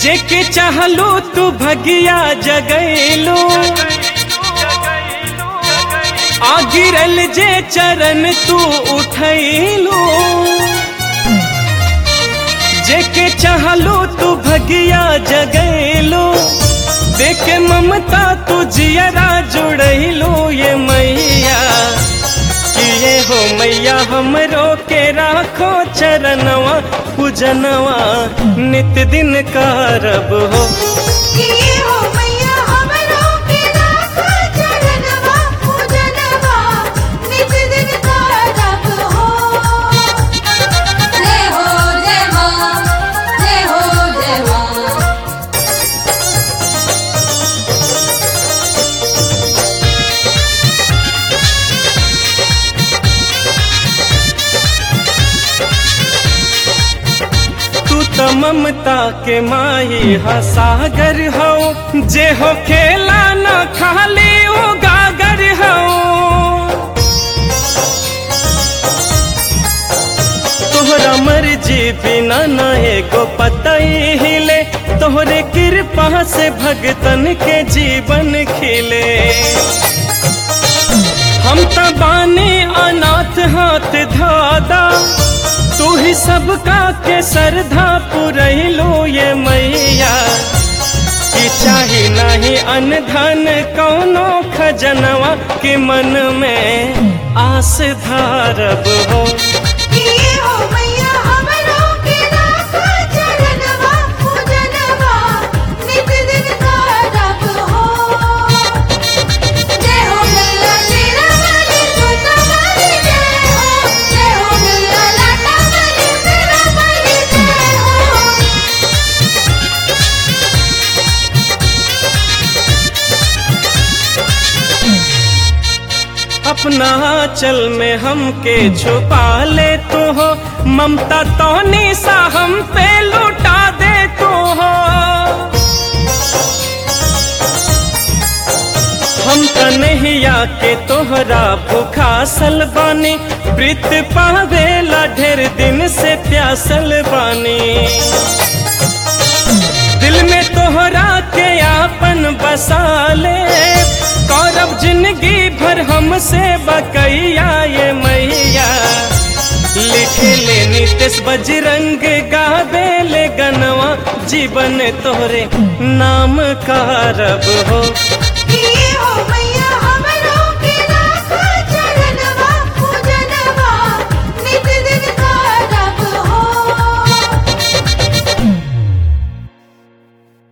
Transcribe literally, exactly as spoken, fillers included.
जेके चाहलो तू भगिया जगैलो, आ गिरल जे चरण तू उठैलो। जेके चाहलो तू भगिया जगैलो, देखे ममता तू जियरा जुड़ैलो ये मैया। किए हो मैया हमरो के राखो चरणवा, पूजनवा नित दिन करब हो। किए हो मैया हमरो के राखो चरणवा, पूजनवा नित दिन करब हो। जय हो जय मां, जय हो जय मां। तो ममता के माही हा सागर हो, जे हो खेला न खाली ओ गागर हो। तोहरा मर्जी बिना न एगो पतई हिले, तोहरे कृपा से भगतन के जीवन खिले। हम त बानी अनाथ हाथ धादा, तू ही सबका के सरधा पुरैलो ये मैया। कि चाही नहीं अनधन कौनो खजनवा, के मन में आस धारब हो। किए हो मैया हमरो के राखो चरणवा, पूजनवा नित दिन करब हो। जय हो मैया शेरा वाली, जोता वाली जय हो। जय हो मैया लाटा वाली, शेरा वाली जय हो। अपना चल में हमके छुपा ले तू हो, ममता तो निशा हम पे लुटा दे तू हो। हम कन्हैया के तोहरा भूखासल बानी, प्रीत पावेला ढेर दिन से प्यासल बानी। दिल में तोहरा के आपन बसा ले, करब जिंदगी भर हमसे बकैया ये मैया। लिखे ले नितेश बजरंग, गावे ले गनवा, जीवन तोहरे नाम करब हो।